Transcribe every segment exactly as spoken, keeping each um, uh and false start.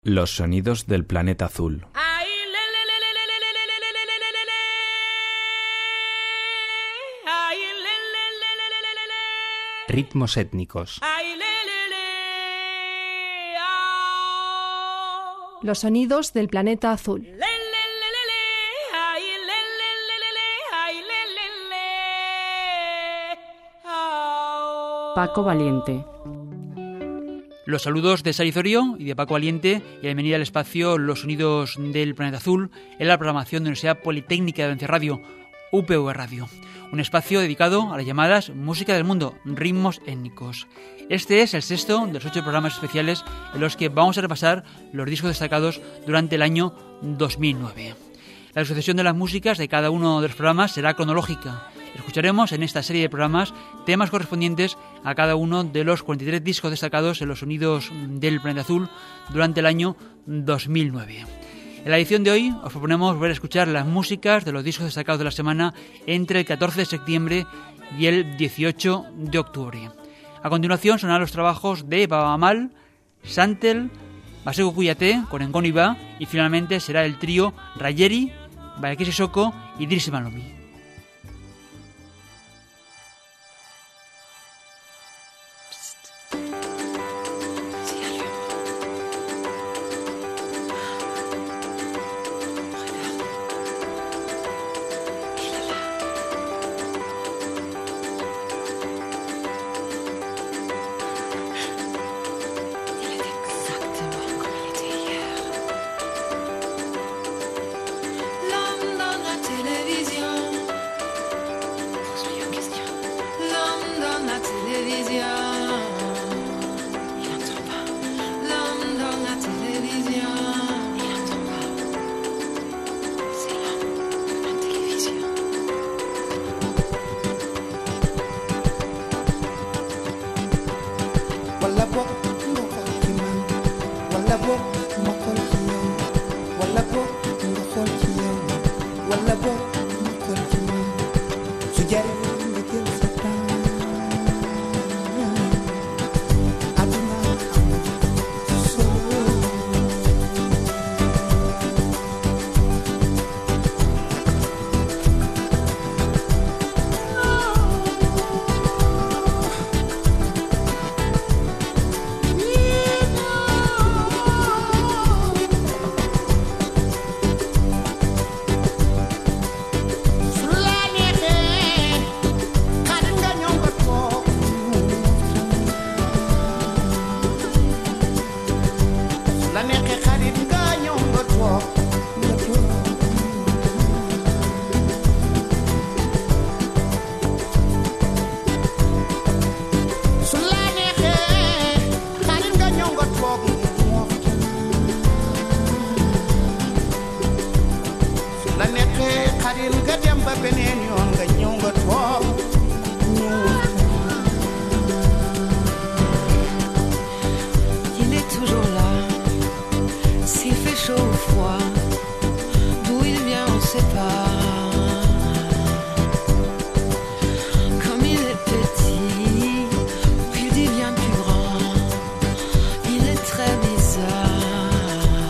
Los sonidos del planeta azul. Ritmos étnicos. Los sonidos del planeta azul. Paco Valiente. Los saludos de Sari Zorio y de Paco Valiente y la bienvenida al espacio Los Sonidos del Planeta Azul en la programación de la Universidad Politécnica de Valencia Radio, U P V Radio. Un espacio dedicado a las llamadas Música del Mundo, ritmos étnicos. Este es el sexto de los ocho programas especiales en los que vamos a repasar los discos destacados durante el año dos mil nueve. La sucesión de las músicas de cada uno de los programas será cronológica. Escucharemos en esta serie de programas temas correspondientes a cada uno de los cuarenta y tres discos destacados en los sonidos del planeta azul durante el año dos mil nueve. En la edición de hoy os proponemos volver a escuchar las músicas de los discos destacados de la semana entre el catorce de septiembre y el dieciocho de octubre. A continuación sonarán los trabajos de Baba Amal, Santel, Basego Cuyate con Engón Iba y finalmente será el trío Rayeri, Bayaki Sissoko y Dirsi Malomi.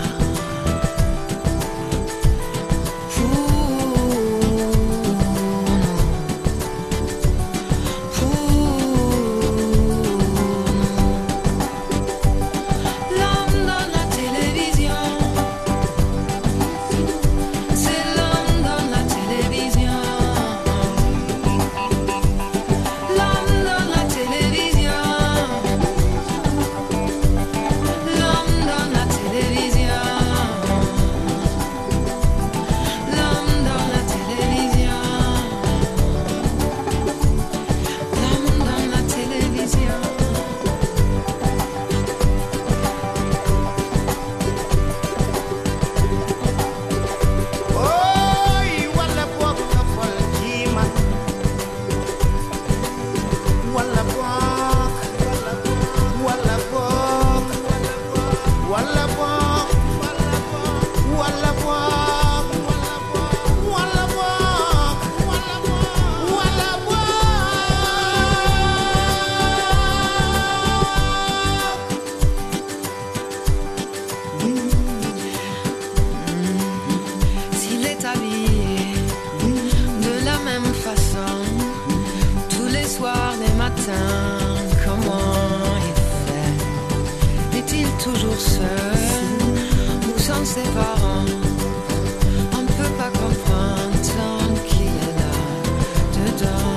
Ooh. toujours seul ou sans ses parents. On peut pas comprendre tant qu'il est là dedans.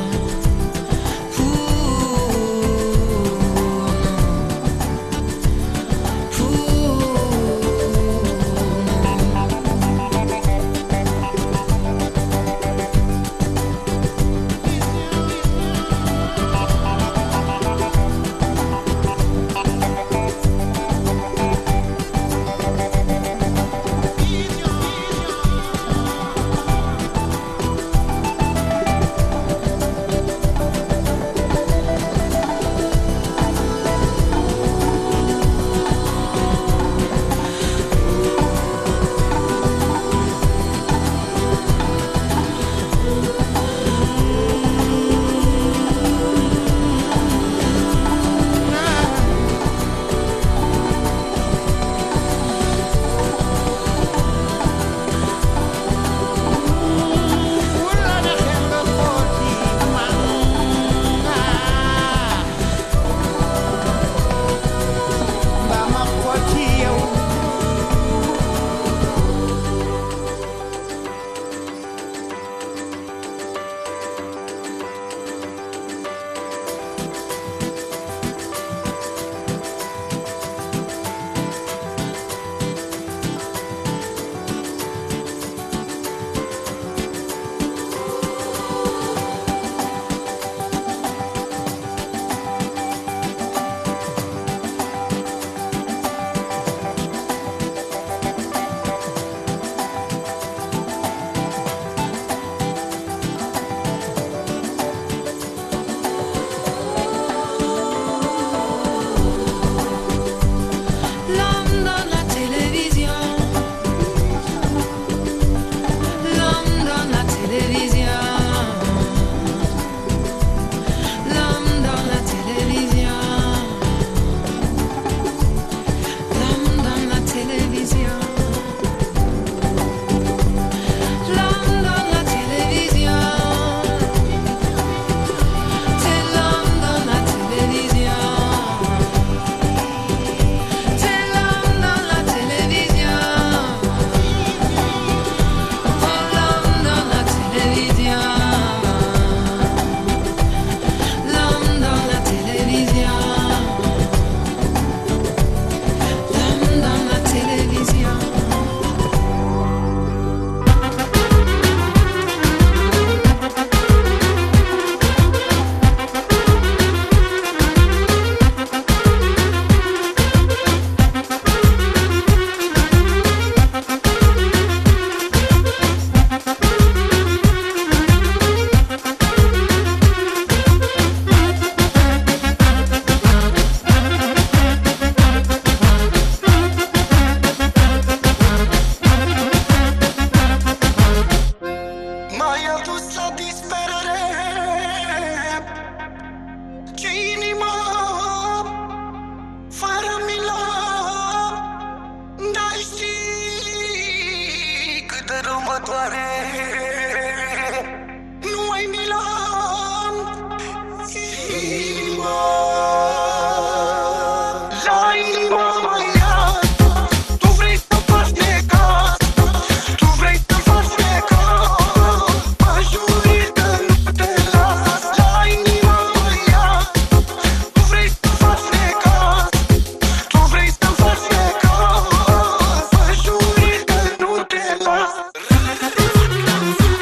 Thank you.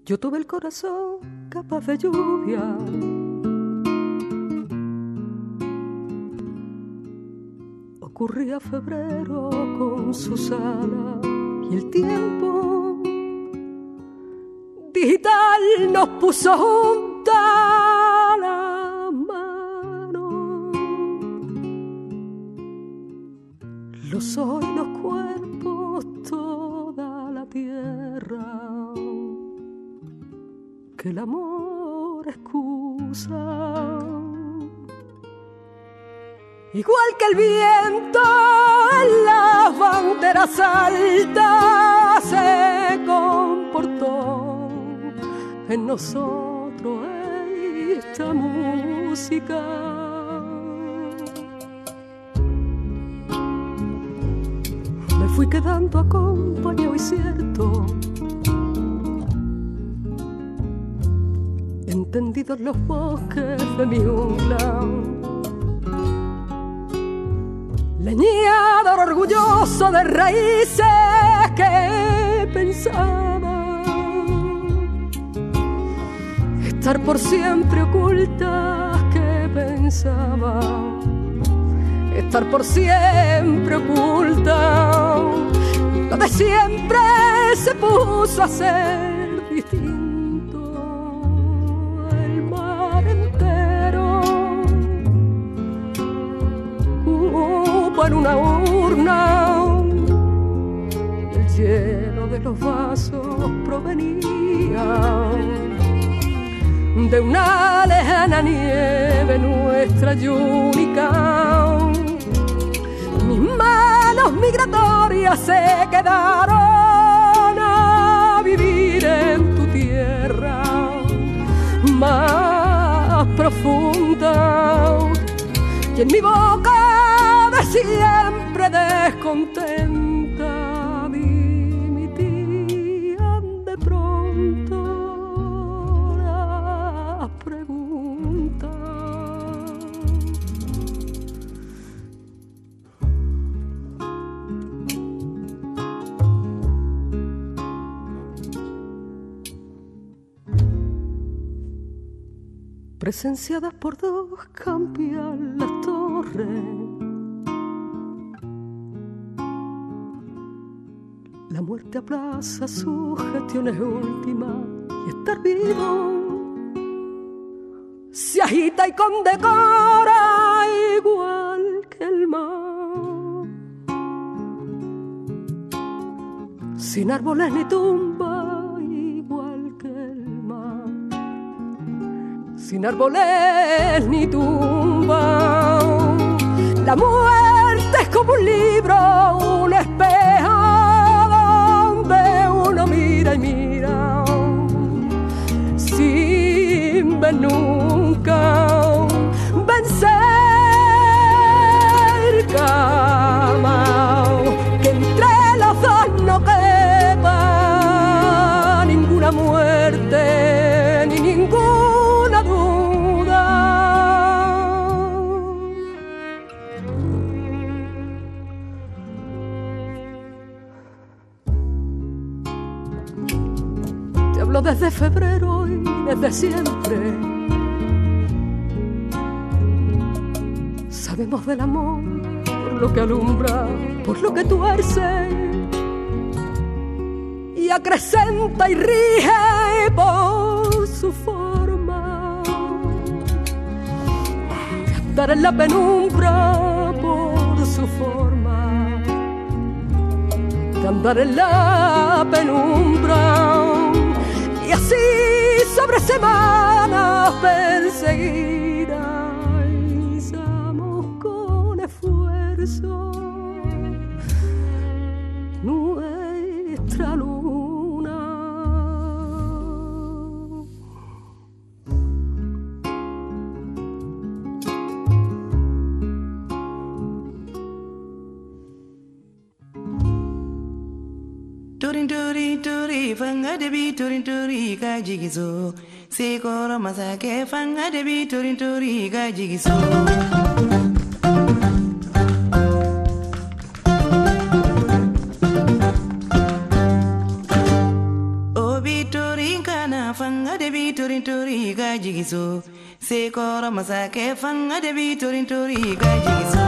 Yo tuve el corazón capaz de lluvia, ocurría febrero con sus alas y el tiempo digital nos puso juntas la mano. Los ojos y los cuerpos, toda la tierra, que el amor excusa. Igual que el viento en las banderas altas se comportó en nosotros esta música. Me fui quedando acompañado y cierto, entendidos los bosques de mi jungla, leñador orgulloso de raíces que pensaba estar por siempre ocultas, que pensaba estar por siempre oculta. Lo de siempre se puso a ser distinto, el mar entero hubo en una urna, el hielo de los vasos provenía de una lejana nieve nuestra y única. Mis manos migratorias se quedaron a vivir en tu tierra más profunda, y en mi boca de siempre descontenta dimitían de pronto las preguntas. Presenciadas por dos cambian las torres, la muerte aplaza sus gestiones últimas y estar vivo se agita y condecora igual que el mar, sin árboles ni tumba igual que el mar, sin árboles ni tumba. La muerte es como un libro, un espejo donde uno mira y mira sin ver nunca vencer cama, que entre los dos no quepa ninguna muerte ni ninguna duda. Te hablo desde febrero y desde siempre. Sabemos del amor por lo que alumbra, por lo que tuerce y acrecenta y rige por su forma de andar en la penumbra, por su forma de andar en la penumbra, y así sobre semanas perseguidas izamos con esfuerzo nuestra luna. Turin turi turi fanga de bi turin turi ga jigizo se koro masake fanga de bi turin turi ga jigizo. Obi turin kana se koro masake fanga de bi turin turi gajizo.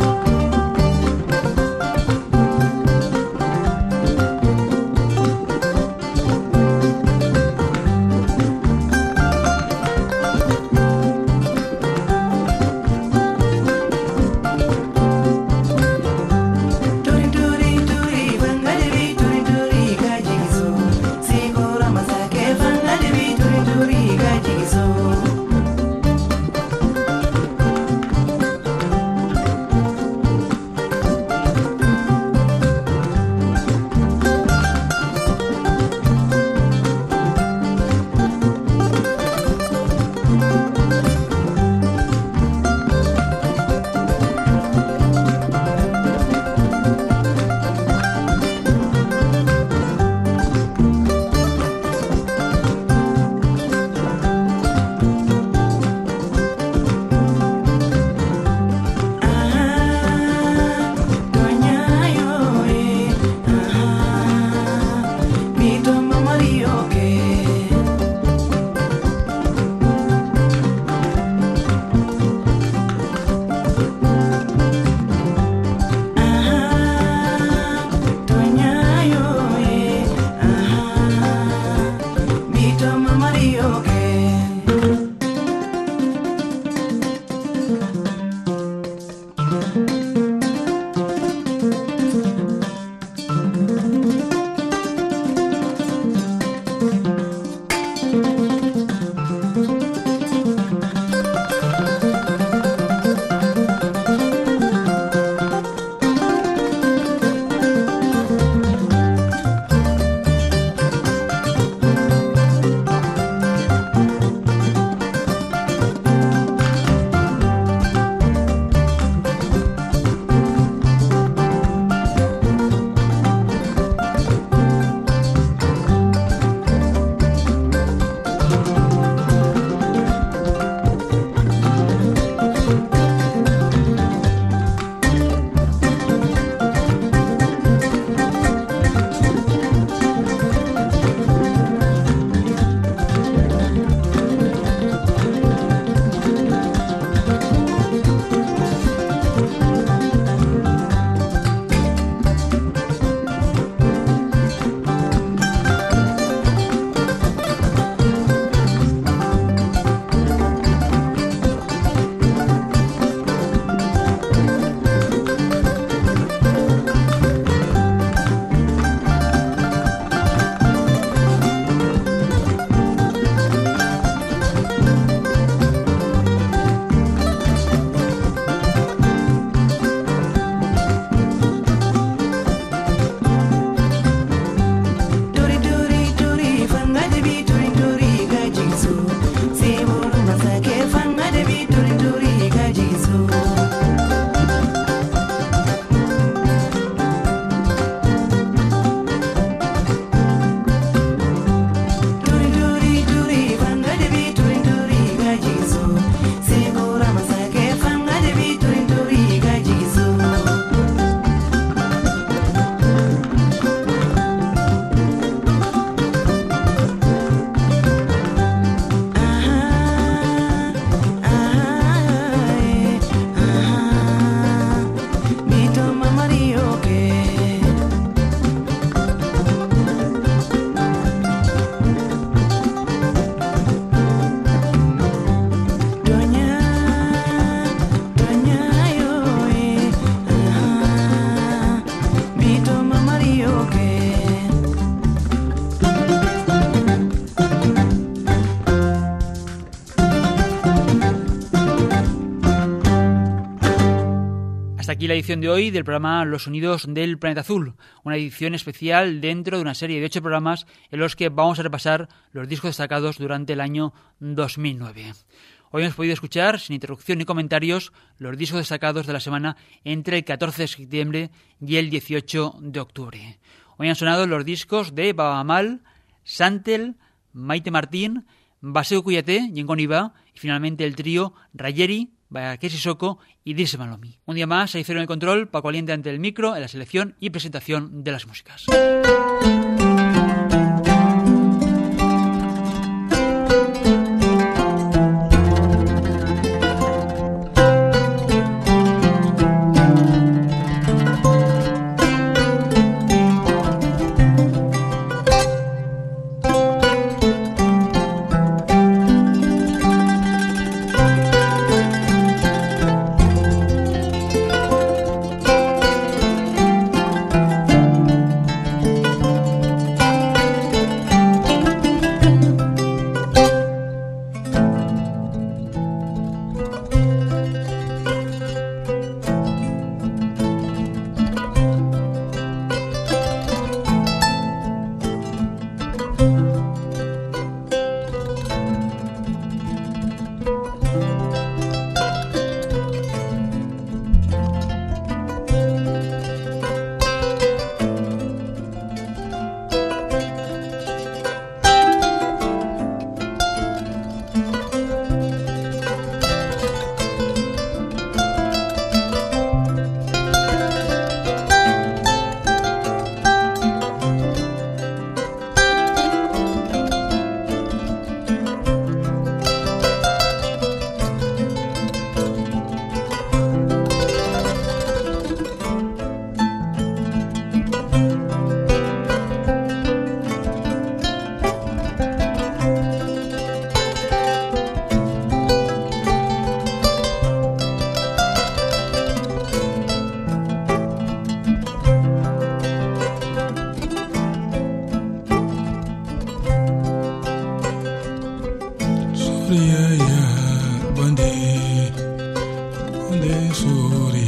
Aquí la edición de hoy del programa Los Sonidos del Planeta Azul, una edición especial dentro de una serie de ocho programas en los que vamos a repasar los discos destacados durante el año dos mil nueve. Hoy hemos podido escuchar, sin interrupción ni comentarios, los discos destacados de la semana entre el catorce de septiembre y el dieciocho de octubre. Hoy han sonado los discos de Baaba Maal, Santel, Maite Martín, Baseo Cuyaté, Yengon Iba y finalmente el trío Rayeri, Bayaké Sissoko y Dirce Malomi. Un día más, ahí cero en el control, Paco Aliente ante el micro, en la selección y presentación de las músicas.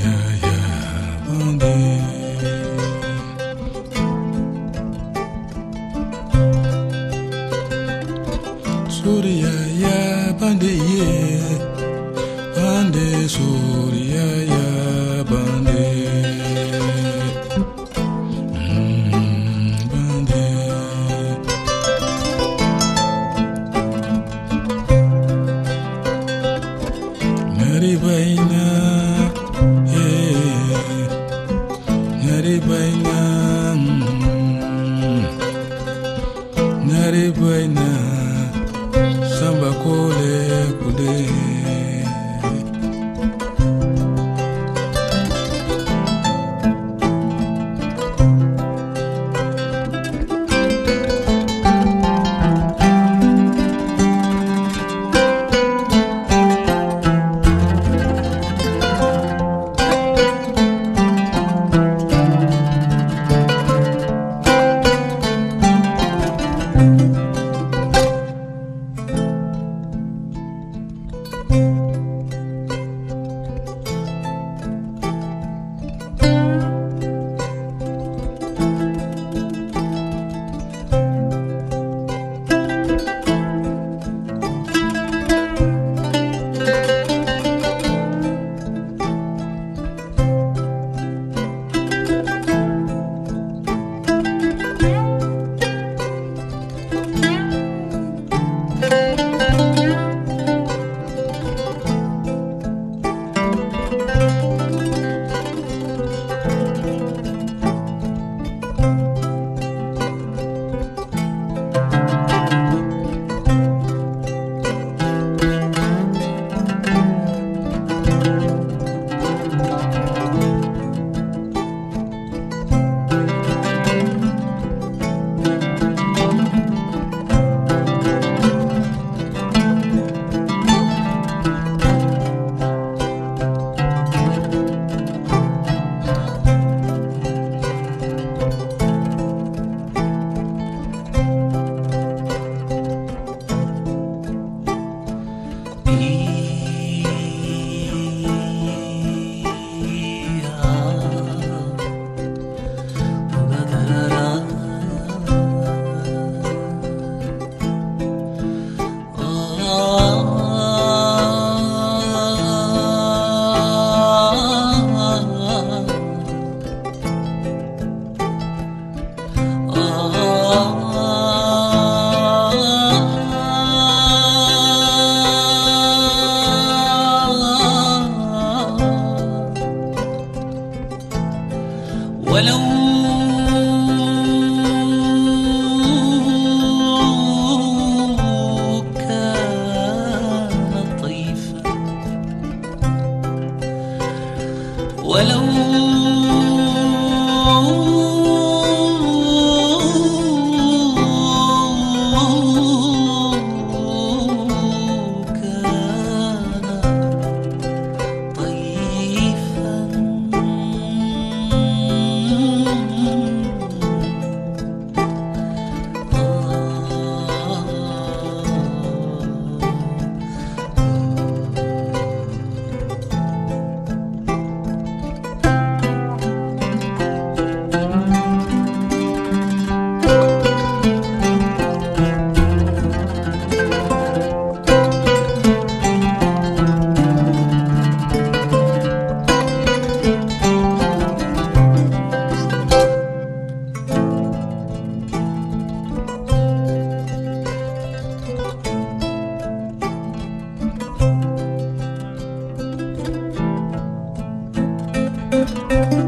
Thank you.